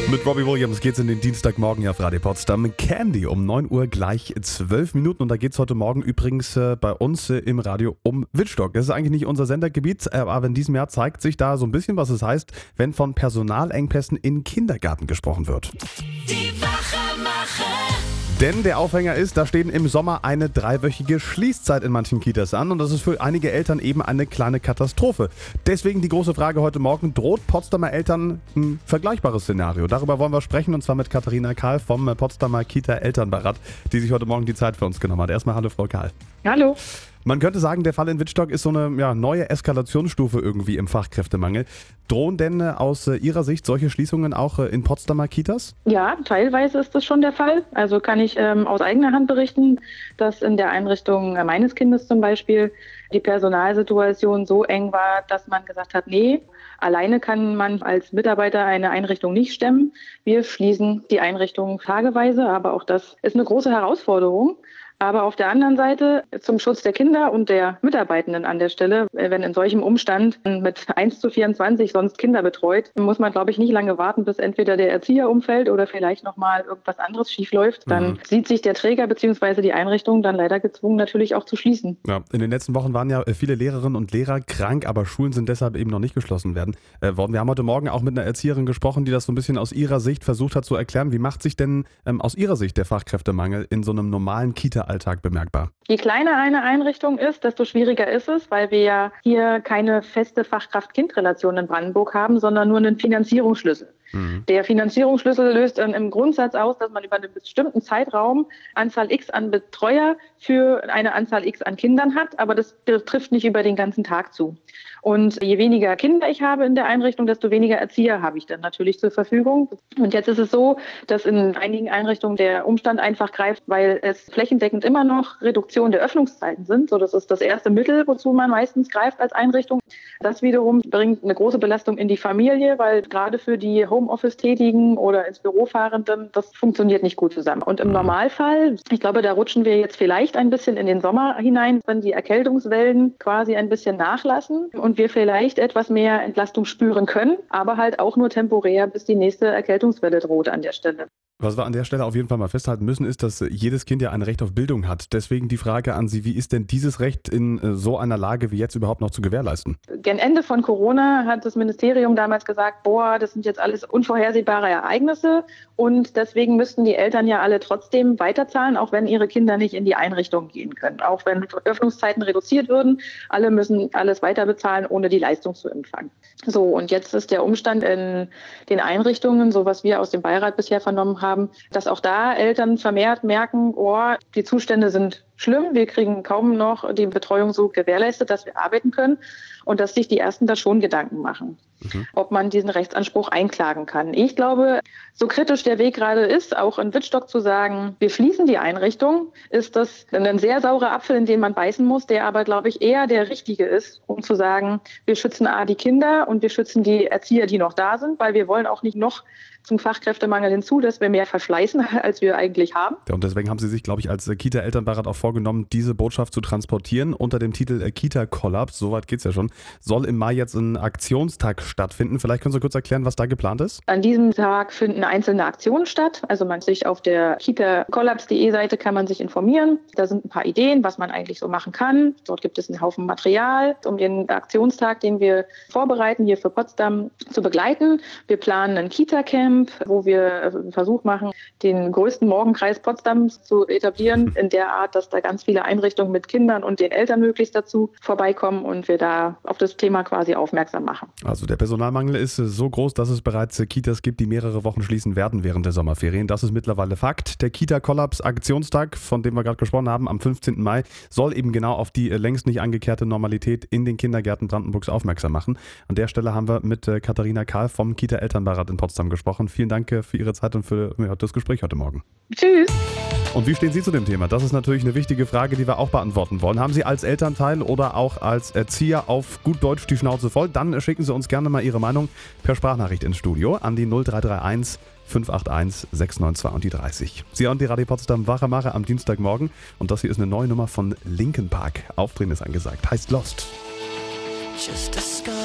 Mit Robbie Williams geht's in den Dienstagmorgen hier auf Radio Potsdam. Candy um 9 Uhr gleich 12 Minuten. Und da geht's heute Morgen übrigens bei uns im Radio um Wittstock. Das ist eigentlich nicht unser Sendergebiet, aber in diesem Jahr zeigt sich da so ein bisschen, was es heißt, wenn von Personalengpässen in Kindergärten gesprochen wird. Die Wachemacher. Denn der Aufhänger ist, da stehen im Sommer eine 3-wöchige Schließzeit in manchen Kitas an und das ist für einige Eltern eben eine kleine Katastrophe. Deswegen die große Frage heute Morgen, droht Potsdamer Eltern ein vergleichbares Szenario? Darüber wollen wir sprechen und zwar mit Katharina Kahl vom Potsdamer Kita-Elternbeirat, die sich heute Morgen die Zeit für uns genommen hat. Erstmal hallo Frau Kahl. Hallo. Man könnte sagen, der Fall in Wittstock ist so eine neue Eskalationsstufe irgendwie im Fachkräftemangel. Drohen denn aus Ihrer Sicht solche Schließungen auch in Potsdamer Kitas? Ja, teilweise ist das schon der Fall. Also kann ich aus eigener Hand berichten, dass in der Einrichtung meines Kindes zum Beispiel die Personalsituation so eng war, dass man gesagt hat, nee, alleine kann man als Mitarbeiter eine Einrichtung nicht stemmen. Wir schließen die Einrichtung tageweise, aber auch das ist eine große Herausforderung. Aber auf der anderen Seite zum Schutz der Kinder und der Mitarbeitenden an der Stelle, wenn in solchem Umstand mit 1:24 sonst Kinder betreut, muss man, glaube ich, nicht lange warten, bis entweder der Erzieher umfällt oder vielleicht nochmal irgendwas anderes schiefläuft. Dann sieht sich der Träger bzw. die Einrichtung dann leider gezwungen, natürlich auch zu schließen. Ja, in den letzten Wochen waren ja viele Lehrerinnen und Lehrer krank, aber Schulen sind deshalb eben noch nicht geschlossen worden. Wir haben heute Morgen auch mit einer Erzieherin gesprochen, die das so ein bisschen aus ihrer Sicht versucht hat zu erklären. Wie macht sich denn aus ihrer Sicht der Fachkräftemangel in so einem normalen Kita-Alltag bemerkbar? Je kleiner eine Einrichtung ist, desto schwieriger ist es, weil wir ja hier keine feste Fachkraft-Kind-Relation in Brandenburg haben, sondern nur einen Finanzierungsschlüssel. Der Finanzierungsschlüssel löst dann im Grundsatz aus, dass man über einen bestimmten Zeitraum Anzahl X an Betreuer für eine Anzahl X an Kindern hat, aber das trifft nicht über den ganzen Tag zu. Und je weniger Kinder ich habe in der Einrichtung, desto weniger Erzieher habe ich dann natürlich zur Verfügung. Und jetzt ist es so, dass in einigen Einrichtungen der Umstand einfach greift, weil es flächendeckend immer noch Reduktion der Öffnungszeiten sind. So, das ist das erste Mittel, wozu man meistens greift als Einrichtung. Das wiederum bringt eine große Belastung in die Familie, weil gerade für die Homeoffice-Tätigen oder ins Büro Fahrenden, das funktioniert nicht gut zusammen. Und im Normalfall, ich glaube, da rutschen wir jetzt vielleicht ein bisschen in den Sommer hinein, wenn die Erkältungswellen quasi ein bisschen nachlassen und wir vielleicht etwas mehr Entlastung spüren können, aber halt auch nur temporär, bis die nächste Erkältungswelle droht an der Stelle. Was wir an der Stelle auf jeden Fall mal festhalten müssen, ist, dass jedes Kind ja ein Recht auf Bildung hat. Deswegen die Frage an Sie, wie ist denn dieses Recht in so einer Lage wie jetzt überhaupt noch zu gewährleisten? Gen Ende von Corona hat das Ministerium damals gesagt, das sind jetzt alles unvorhersehbare Ereignisse und deswegen müssten die Eltern ja alle trotzdem weiterzahlen, auch wenn ihre Kinder nicht in die Einrichtung gehen können. Auch wenn Öffnungszeiten reduziert würden, alle müssen alles weiter bezahlen, ohne die Leistung zu empfangen. So, und jetzt ist der Umstand in den Einrichtungen, so was wir aus dem Beirat bisher vernommen haben, dass auch da Eltern vermehrt merken, die Zustände sind schlimm, wir kriegen kaum noch die Betreuung so gewährleistet, dass wir arbeiten können und dass sich die Ersten da schon Gedanken machen, ob man diesen Rechtsanspruch einklagen kann. Ich glaube, so kritisch der Weg gerade ist, auch in Wittstock zu sagen, wir schließen die Einrichtung, ist das ein sehr saurer Apfel, in den man beißen muss, der aber, glaube ich, eher der richtige ist, um zu sagen, wir schützen die Kinder und wir schützen die Erzieher, die noch da sind, weil wir wollen auch nicht noch zum Fachkräftemangel hinzu, dass wir mehr verschleißen, als wir eigentlich haben. Ja, und deswegen haben Sie sich, glaube ich, als Kita-Elternbeirat auch vorgenommen, diese Botschaft zu transportieren unter dem Titel Kita-Kollaps. Soweit geht's ja schon. Soll im Mai jetzt ein Aktionstag stattfinden. Vielleicht können Sie kurz erklären, was da geplant ist? An diesem Tag finden einzelne Aktionen statt. Also man sich auf der kitakollaps.de Seite kann man sich informieren. Da sind ein paar Ideen, was man eigentlich so machen kann. Dort gibt es einen Haufen Material, um den Aktionstag, den wir vorbereiten, hier für Potsdam zu begleiten. Wir planen ein Kita-Camp, wo wir Versuch machen, den größten Morgenkreis Potsdams zu etablieren, in der Art, dass da ganz viele Einrichtungen mit Kindern und den Eltern möglichst dazu vorbeikommen und wir da auf das Thema quasi aufmerksam machen. Also der Personalmangel ist so groß, dass es bereits Kitas gibt, die mehrere Wochen schließen werden während der Sommerferien. Das ist mittlerweile Fakt. Der Kita-Kollaps-Aktionstag, von dem wir gerade gesprochen haben, am 15. Mai, soll eben genau auf die längst nicht angekehrte Normalität in den Kindergärten Brandenburgs aufmerksam machen. An der Stelle haben wir mit Katharina Kahl vom Kita-Elternbeirat in Potsdam gesprochen. Vielen Dank für Ihre Zeit und für das Gespräch heute Morgen. Tschüss. Und wie stehen Sie zu dem Thema? Das ist natürlich eine wichtige Frage, die wir auch beantworten wollen. Haben Sie als Elternteil oder auch als Erzieher auf gut Deutsch die Schnauze voll? Dann schicken Sie uns gerne mal Ihre Meinung per Sprachnachricht ins Studio an die 0331 581 692 und die 30. Sie hören die Radio Potsdam Wachemacher am Dienstagmorgen und das hier ist eine neue Nummer von Linkin Park. Aufdrehen ist angesagt. Heißt Lost. Just a scar